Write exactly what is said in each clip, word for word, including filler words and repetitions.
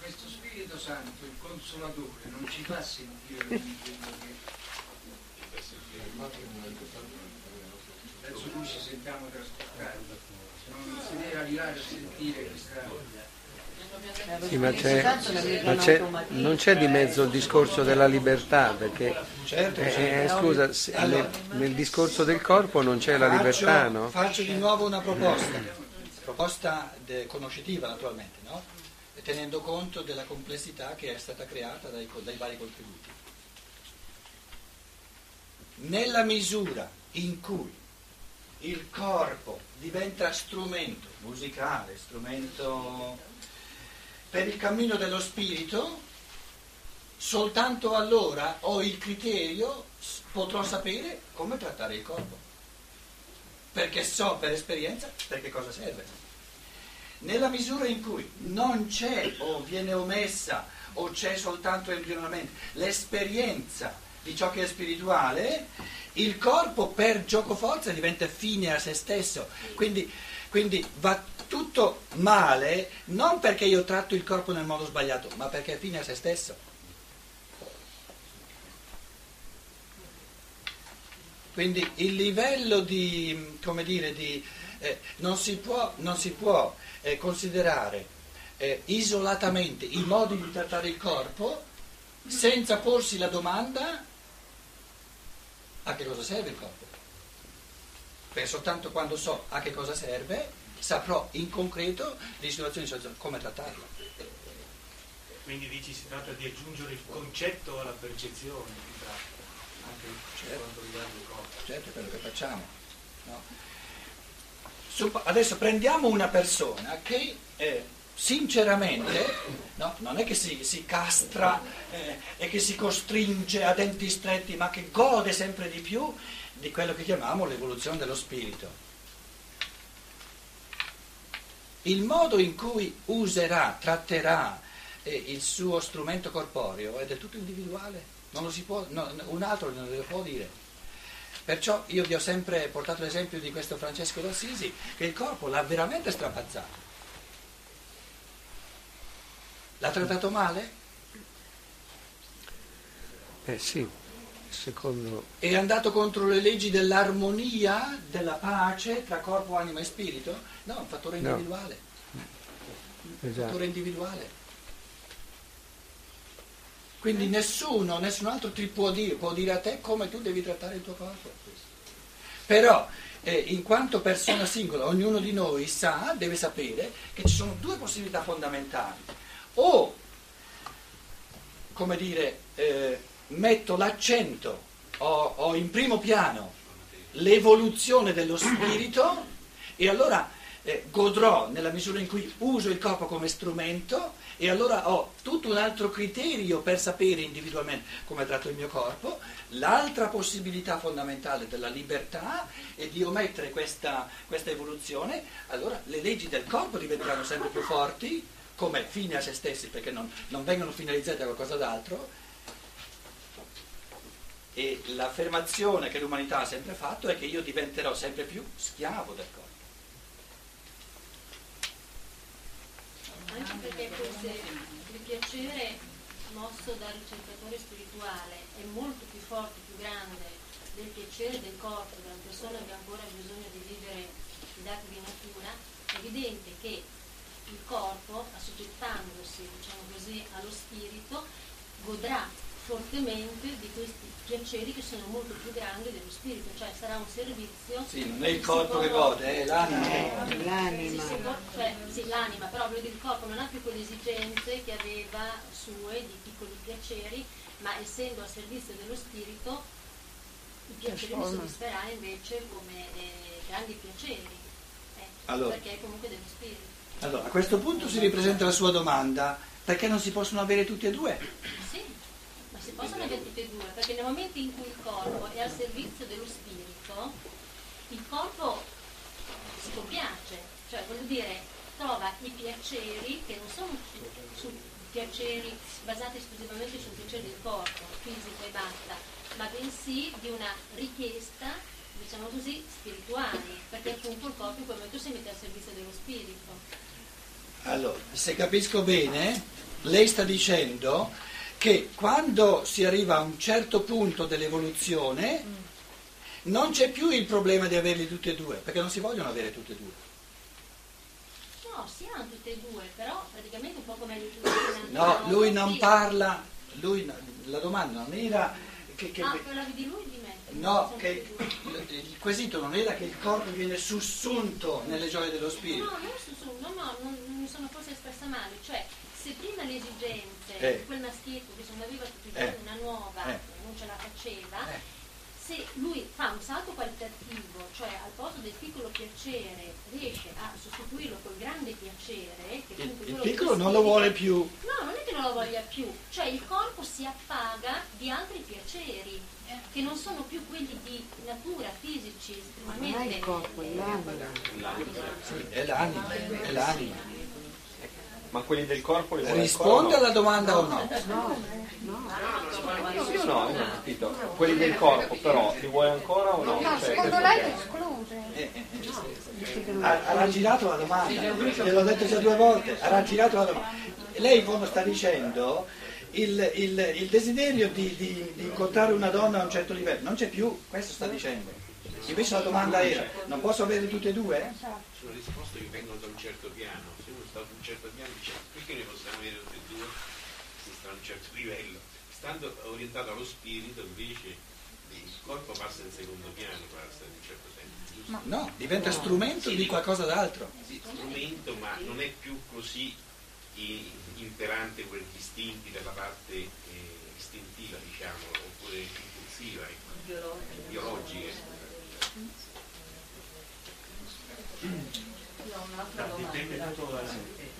questo Spirito Santo, il Consolatore, non ci fa sentire quello che verso cui ci sentiamo trasportati, non si deve arrivare a sentire questa. Sì, ma, c'è, ma c'è, non c'è di mezzo il discorso della libertà, perché certo, eh, eh, scusa, se, allora, nel, nel discorso del corpo non c'è la faccio, libertà, no? Faccio di nuovo una proposta, proposta de, conoscitiva naturalmente, no? E tenendo conto della complessità che è stata creata dai, dai vari contributi. Nella misura in cui il corpo diventa strumento musicale, strumento per il cammino dello spirito, soltanto allora ho il criterio, potrò sapere come trattare il corpo, perché so per esperienza per che cosa serve. Nella misura in cui non c'è o viene omessa o c'è soltanto embrionalmente l'esperienza di ciò che è spirituale, il corpo per giocoforza diventa fine a se stesso, quindi, quindi va tutto male non perché io tratto il corpo nel modo sbagliato, ma perché è fine a se stesso. Quindi il livello di, come dire, di eh, non si può, non si può eh, considerare eh, isolatamente i modi di trattare il corpo senza porsi la domanda a che cosa serve il corpo. Perché soltanto quando so a che cosa serve saprò in concreto le situazioni come trattarlo. Quindi dici si tratta di aggiungere il concetto alla percezione, si tratta, anche per certo, quanto riguarda il corpo. Certo, è quello che facciamo. No? Adesso prendiamo una persona che eh, sinceramente no, non è che si, si castra eh, e che si costringe a denti stretti, ma che gode sempre di più di quello che chiamiamo l'evoluzione dello spirito. Il modo in cui userà, tratterà eh, il suo strumento corporeo è del tutto individuale, non lo si può, no, un altro non lo può dire. Perciò io vi ho sempre portato l'esempio di questo Francesco d'Assisi, che il corpo l'ha veramente strapazzato. L'ha trattato male? Eh sì, secondo... È andato contro le leggi dell'armonia, della pace tra corpo, anima e spirito? No, è un fattore individuale. No. Un Esatto. fattore individuale. Quindi nessuno, nessun altro ti può dire, può dire a te come tu devi trattare il tuo corpo. Però, eh, in quanto persona singola, ognuno di noi sa, deve sapere che ci sono due possibilità fondamentali. O, come dire, eh, metto l'accento, ho, ho in primo piano l'evoluzione dello spirito e allora eh, godrò nella misura in cui uso il corpo come strumento e allora ho tutto un altro criterio per sapere individualmente come tratto il mio corpo. L'altra possibilità fondamentale della libertà è di omettere questa, questa evoluzione, allora le leggi del corpo diventeranno sempre più forti come fine a se stessi perché non, non vengono finalizzate a qualcosa d'altro. E l'affermazione che l'umanità ha sempre fatto è che io diventerò sempre più schiavo del corpo. Anche perché forse il piacere mosso dal ricercatore spirituale è molto più forte, più grande del piacere del corpo, della persona che ancora ha bisogno di vivere i dati di natura. È evidente che il corpo, assoggettandosi, diciamo così, allo spirito, godrà fortemente di questi piaceri che sono molto più grandi dello spirito, cioè sarà un servizio. Sì, non è il corpo che gode, è l'anima. Eh, l'anima. Sì, sì, cioè, sì, l'anima, però voglio dire, il corpo non ha più quelle esigenze che aveva sue di piccoli piaceri, ma essendo al servizio dello spirito, i piaceri li soddisferà invece come eh, grandi piaceri, eh, allora, perché è comunque dello spirito. Allora, a questo punto si ripresenta la sua domanda, perché non si possono avere tutti e due? Sì. Si possono avere tutte e due, perché nel momento in cui il corpo è al servizio dello spirito, il corpo si compiace, cioè voglio dire, trova i piaceri che non sono su piaceri basati esclusivamente sul piacere del corpo, fisico e basta, ma bensì di una richiesta, diciamo così, spirituale, perché appunto il corpo in quel momento si mette al servizio dello spirito. Allora, se capisco bene, lei sta dicendo che quando si arriva a un certo punto dell'evoluzione non c'è più il problema di averli tutti e due, perché non si vogliono avere tutti e due. No, si hanno tutte e due, però praticamente un po' come gli No, lui non parla, lui, la domanda non era che... che ah, parlavi di lui o di me? no, che il quesito non era che il corpo viene sussunto nelle gioie dello spirito. No, non sussunto, no, no, non, non mi sono forse espressa male, cioè se prima le esigenze eh. di quel maschietto che non aveva tutti i giorni eh. una nuova, eh. non ce la faceva, eh. se lui fa un salto qualitativo, cioè al posto del piccolo piacere riesce a sostituirlo col grande piacere, che Il, il quello piccolo che non lo vuole più. No, non è che non lo voglia più, cioè il corpo si appaga di altri piaceri, che non sono più quelli di natura, fisici, estremamente. Ma non è il corpo, è l'anima. Sì, è l'anima, è l'anima. Ma quelli del corpo li vuole Risponde ancora, alla domanda o no? No, no. no? Io no, io non ho capito. Quelli del corpo però li vuoi ancora o no? No, Cioè, secondo che- lei è escluse. Eh, eh, eh. Ha, ha raggirato la domanda, gliel'ho detto già due volte, ha raggirato la domanda. Lei in fondo sta dicendo il, il, il desiderio di, di, di incontrare una donna a un certo livello, non c'è più, questo sta dicendo. Invece la domanda era, non posso avere tutte e due? Sono risposte che vengono da un certo piano, se uno sta ad un certo piano dice perché ne possiamo avere tutte e due se sta a un certo livello, stando orientato allo spirito invece il corpo passa in secondo piano, passa in un certo senso, giusto? No, diventa strumento di qualcosa d'altro. Sì, strumento, ma non è più così i- imperante quegli istinti della parte eh, istintiva, diciamo, oppure impulsiva, ecco, biologica. Dipende tutto da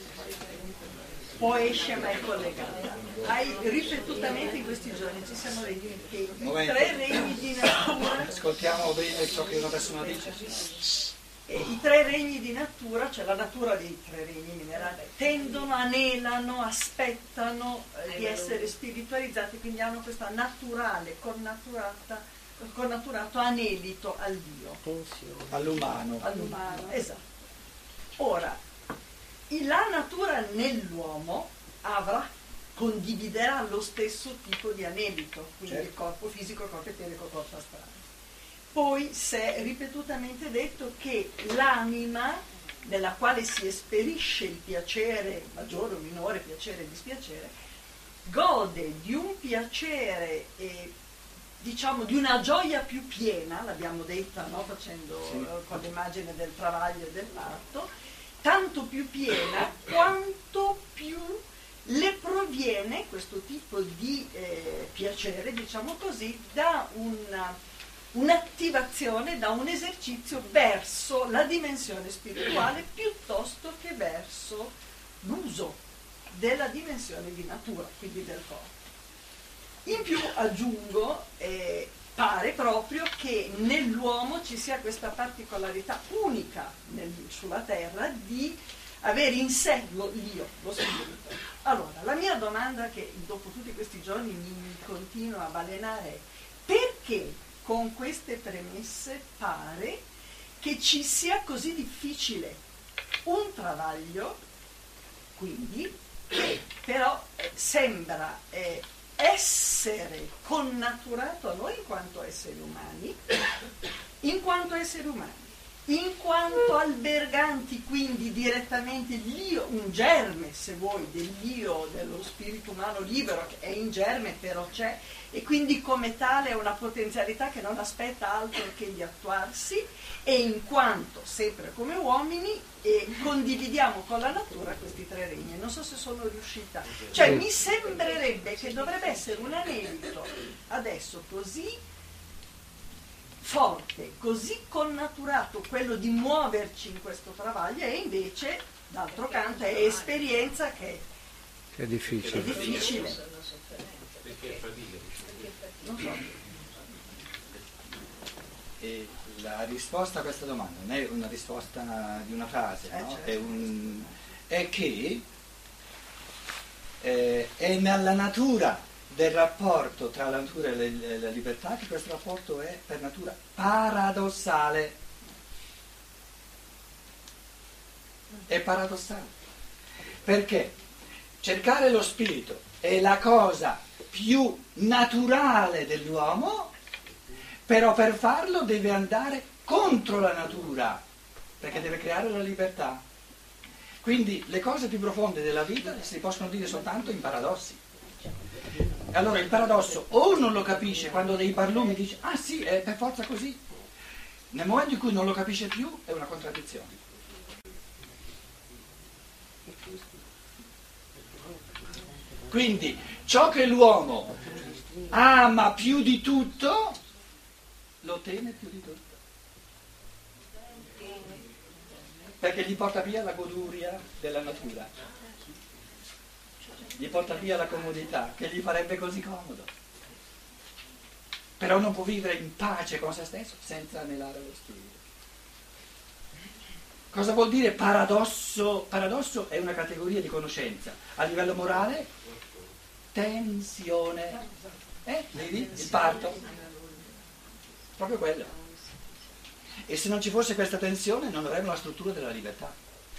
O esce ma è collegata. Hai ripetutamente in questi giorni ci siamo detti che i Momento. tre regni di natura, Ascoltiamo bene ciò che una persona dice. eh, i tre regni di natura, cioè la natura dei tre regni minerali, tendono, anelano, aspettano eh, di essere spiritualizzati, quindi hanno questa naturale, connaturata, connaturato anelito al Dio. All'umano. all'umano, esatto. Ora, la natura nell'uomo avrà, condividerà lo stesso tipo di anelito, quindi Certo. il corpo fisico, il corpo eterico, il corpo astrale. Poi si è ripetutamente detto che l'anima, nella quale si esperisce il piacere maggiore o minore, piacere e dispiacere, gode di un piacere e diciamo di una gioia più piena, l'abbiamo detta, no? Facendo Sì. eh, con l'immagine del travaglio e del parto, tanto più piena quanto più le proviene questo tipo di eh, piacere, diciamo così, da una, un'attivazione, da un esercizio verso la dimensione spirituale piuttosto che verso l'uso della dimensione di natura, quindi del corpo. In più aggiungo, eh, pare proprio che nell'uomo ci sia questa particolarità unica nel, sulla terra di avere in sé lo, l'io, lo spirito. Allora, la mia domanda che dopo tutti questi giorni mi, mi continua a balenare è: perché con queste premesse pare che ci sia così difficile un travaglio, quindi, che però eh, sembra eh, essere connaturato a noi in quanto esseri umani, in quanto esseri umani, in quanto alberganti quindi direttamente l'io, un germe se vuoi dell'io, dello spirito umano libero che è in germe però c'è e quindi come tale è una potenzialità che non aspetta altro che di attuarsi, e in quanto sempre come uomini eh, condividiamo con la natura questi tre regni. Non so se sono riuscita, cioè mi sembrerebbe che dovrebbe essere un anelito adesso così forte, così connaturato quello di muoverci in questo travaglio, e invece d'altro canto è esperienza che Che è è difficile. difficile. Perché è fatica? Non so. E la risposta a questa domanda non è una risposta di una frase, Eh, no? certo. È, un, è che eh, è nella natura del rapporto tra la natura e le- la libertà che questo rapporto è per natura paradossale. È paradossale. Perché? cercare lo spirito è la cosa più naturale dell'uomo, però per farlo deve andare contro la natura, perché deve creare la libertà. Quindi le cose più profonde della vita si possono dire soltanto in paradossi. Allora il paradosso o non lo capisce quando dei barlumi dice ah sì, è per forza così, nel momento in cui non lo capisce più è una contraddizione. Quindi ciò che l'uomo ama più di tutto lo teme più di tutto, perché gli porta via la goduria della natura, gli porta via la comodità che gli farebbe così comodo, però non può vivere in pace con se stesso senza anelare lo spirito. Cosa vuol dire paradosso? Paradosso è una categoria di conoscenza. A livello morale, tensione. Eh? Vedi? Il parto. Proprio quello. E se non ci fosse questa tensione non avremmo la struttura della libertà.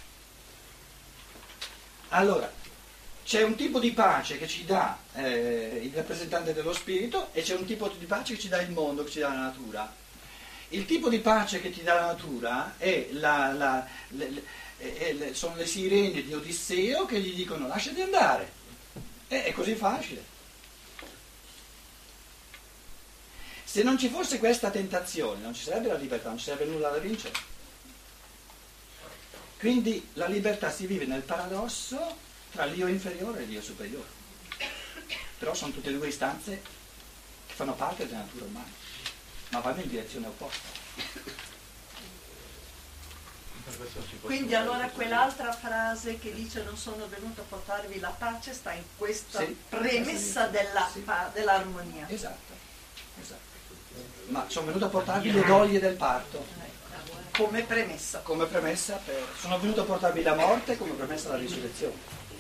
Allora, c'è un tipo di pace che ci dà eh, il rappresentante dello spirito e c'è un tipo di pace che ci dà il mondo, che ci dà la natura. Il tipo di pace che ti dà la natura è la, la, le, le, è, le, sono le sirene di Odisseo che gli dicono lasciati andare. E, è così facile. Se non ci fosse questa tentazione non ci sarebbe la libertà, non ci sarebbe nulla da vincere. Quindi la libertà si vive nel paradosso tra l'io inferiore e l'io superiore. Però sono tutte e due istanze che fanno parte della natura umana, ma vanno in direzione opposta. Quindi allora quell'altra frase che dice non sono venuto a portarvi la pace sta in questa sì, premessa della, sì. dell'armonia. Esatto, esatto. Ma sono venuto a portarvi le doglie del parto. Come premessa. Come premessa per... Sono venuto a portarvi la morte come premessa alla risurrezione.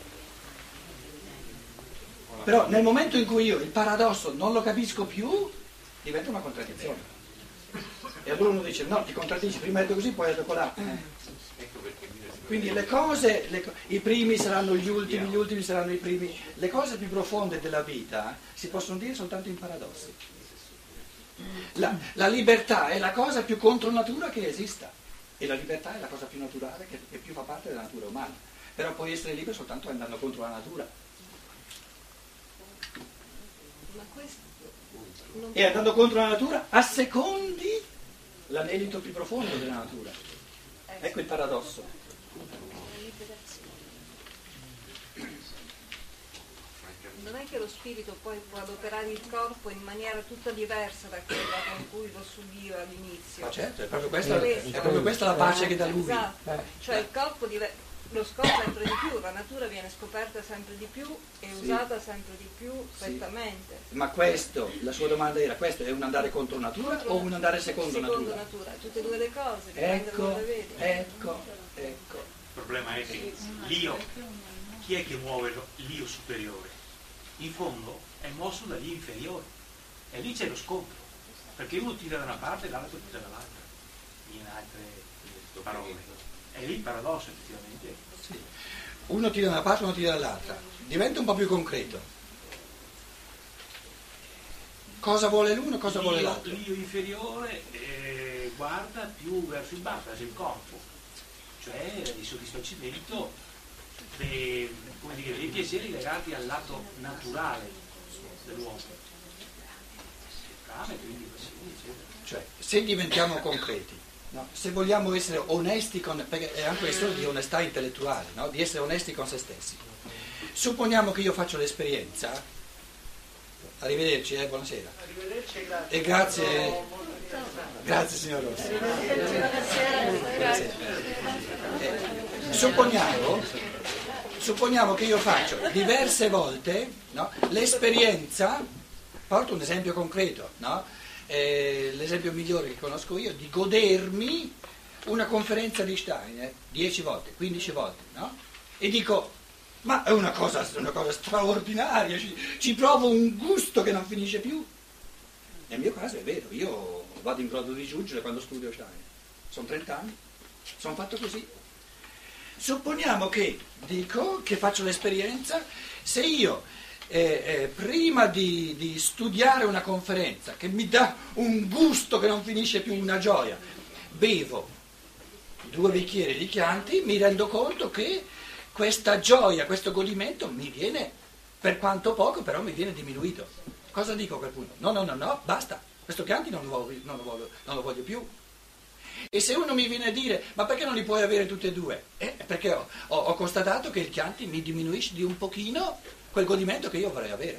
Però nel momento in cui io il paradosso non lo capisco più, diventa una contraddizione. E allora uno dice no, ti contraddici, prima hai detto così, poi hai detto colà. Quindi le cose, le, i primi saranno gli ultimi, gli ultimi saranno i primi. Le cose più profonde della vita si possono dire soltanto in paradossi. La, la libertà è la cosa più contro natura che esista e la libertà è la cosa più naturale che, che più fa parte della natura umana. Però puoi essere libero soltanto andando contro la natura. Ma questo non E andando contro la natura assecondi l'anelito più profondo della natura. Ecco il paradosso. Non è che lo spirito poi può adoperare il corpo in maniera tutta diversa da quella con cui lo subiva all'inizio. Ma certo, è proprio questa, è proprio questa la pace che dà lui. Esatto. Cioè il corpo dive- lo scopre sempre di più, la natura viene scoperta sempre di più e Sì. usata sempre di più Sì. strettamente. Ma questo, la sua domanda era, questo è un andare contro natura o un andare secondo, Secondo natura? natura, tutte e due le cose, dipende da Ecco, dove le vedi. ecco, ecco. Il problema è che l'io, chi è che muove lo- l'io superiore? In fondo è mosso dagli inferiori e lì c'è lo scontro, perché uno tira da una parte e l'altro tira dall'altra, in altre parole. È lì il paradosso effettivamente. Sì. Uno tira da una parte, uno tira dall'altra. Diventa un po' più concreto. Cosa vuole l'uno e cosa vuole L'io, l'altro? l'io inferiore eh, guarda più verso il basso, verso il corpo, cioè il soddisfacimento dei, come dire, dei piaceri legati al lato naturale dell'uomo. Fame, quindi passioni, eccetera. Cioè, se diventiamo concreti, no? Se vogliamo essere onesti con, perché è anche questo di onestà intellettuale, no? Di essere onesti con se stessi. Supponiamo che io faccio l'esperienza, arrivederci, eh, buonasera. Arrivederci e grazie. E grazie, grazie signor Rossi. Grazie. Eh, supponiamo, supponiamo che io faccio diverse volte, no? L'esperienza, porto un esempio concreto, no? Eh, l'esempio migliore che conosco io, di godermi una conferenza di Steiner dieci volte, quindici volte, no? E dico, ma è una cosa, una cosa straordinaria, ci, ci provo un gusto che non finisce più. Nel mio caso è vero, io vado in brodo di giuggiole quando studio Steiner, sono trenta anni, sono fatto così. Supponiamo che, dico, che faccio l'esperienza, se io eh, eh, prima di, di studiare una conferenza, che mi dà un gusto che non finisce più, una gioia, bevo due bicchieri di Chianti, mi rendo conto che questa gioia, questo godimento mi viene, per quanto poco, però mi viene diminuito. Cosa dico a quel punto? No, no, no, no, basta, questo Chianti non lo voglio, non lo voglio, non lo voglio più. E se uno mi viene a dire, ma perché non li puoi avere tutti e due? Eh, perché ho, ho, ho constatato che il Chianti mi diminuisce di un pochino quel godimento che io vorrei avere.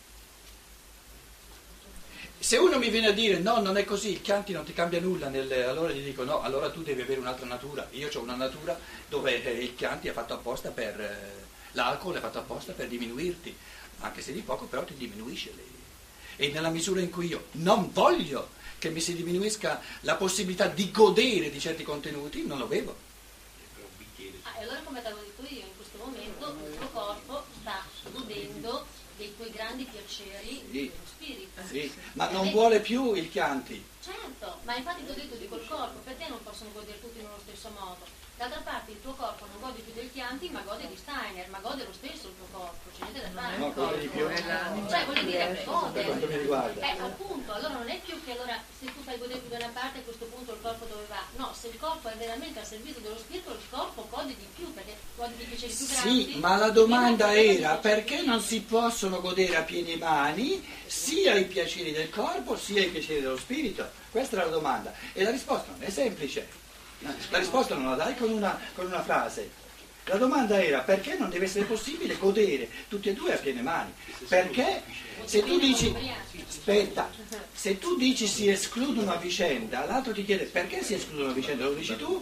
Se uno mi viene a dire, no, non è così, il Chianti non ti cambia nulla, nel, allora gli dico, no, allora tu devi avere un'altra natura. Io ho una natura dove eh, il Chianti è fatto apposta per, eh, l'alcol è fatto apposta per diminuirti, anche se di poco, però ti diminuisce. Le... E nella misura in cui io non voglio che mi si diminuisca la possibilità di godere di certi contenuti, non lo bevo. Ah, e allora come te lo dico io, in questo momento il tuo corpo sta godendo dei tuoi grandi piaceri Sì. dello spirito. Sì, ma non vuole più il Chianti. Certo, ma infatti ti ho detto di quel corpo, perché non possono godere tutti nello stesso modo? D'altra parte il tuo corpo non gode più del Chianti, ma gode di Steiner, ma gode lo stesso il tuo corpo, c'è niente da fare. No, quello di più. Cioè voglio dire, gode. Per quanto mi riguarda. Eh, appunto, allora non è più che allora se tu fai godere più da una parte a questo punto il corpo dove va? No, se il corpo è veramente al servizio dello spirito, il corpo gode di più, perché gode di piaceri più grandi. Sì, ma la domanda era perché non si possono godere a pieni mani sia i piaceri del corpo sia i piaceri dello spirito? Questa era la domanda. E la risposta non è semplice. La risposta non la dai con una, con una frase. La domanda era perché non deve essere possibile godere tutti e due a piene mani? Perché se tu dici, aspetta, se tu dici si escludono a vicenda, l'altro ti chiede perché si escludono a vicenda, lo dici tu?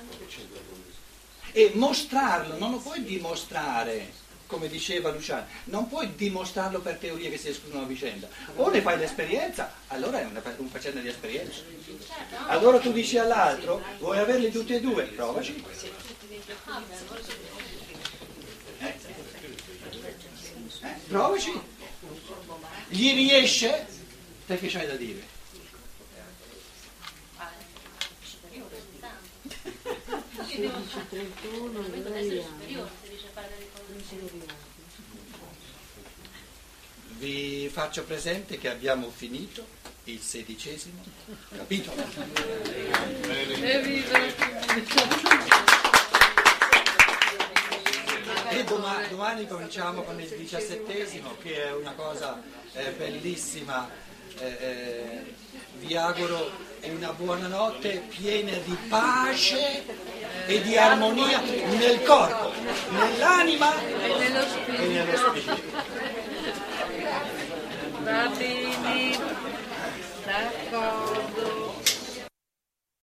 E mostrarlo, non lo puoi dimostrare, come diceva Luciano, non puoi dimostrarlo per teoria che si escludono a vicenda. O ne fai l'esperienza, allora è una, un faccenda di esperienza. Allora tu dici all'altro, vuoi averli tutti e due? Provaci. Eh? Eh, provaci. Gli riesce? Te che c'hai da dire? Vi faccio presente che abbiamo finito il sedicesimo capitolo. E domani, domani cominciamo con il diciassettesimo, che è una cosa eh, bellissima. Eh, eh, vi auguro una buona notte piena di pace e di armonia nel corpo, nell'anima E nello spirito. e nello spirito. Va bene, d'accordo.